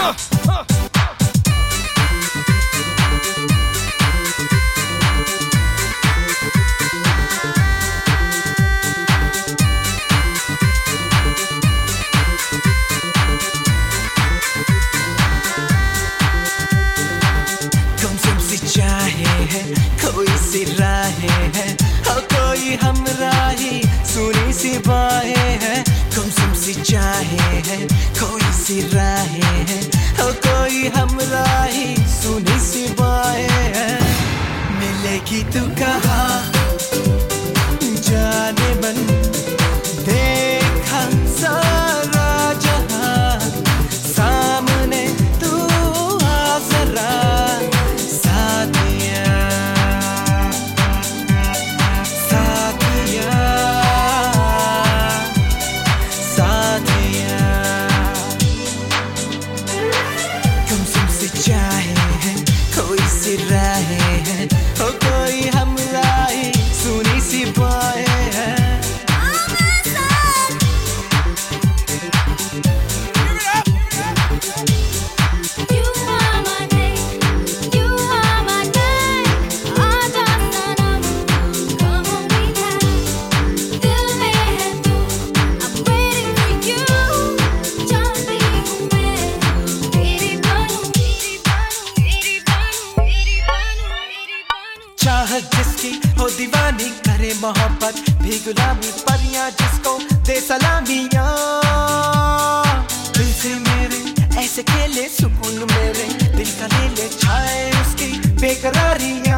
कोई सी राहें हैं और कोई हमराही सुनी सी बाहें हैं। गुमसुम सी चाहें हैं कोई सी राहें हैं और कोई हमराही सुनी सी बाहें हैं। मिलेगी तू कहाँ जाने मन देखा सारा जहां सामने तू आ जरा राहें हैं और कोई हमराही सुनी सी बाहें हैं। चाहत जिसकी हो दीवानी करे मोहब्बत भी गुलामी परियां जिसको दे सलामियां। दिल से मेरे ऐसे खेले सुकून मेरे दिल का ले ले छाए उसकी बेकरारियां।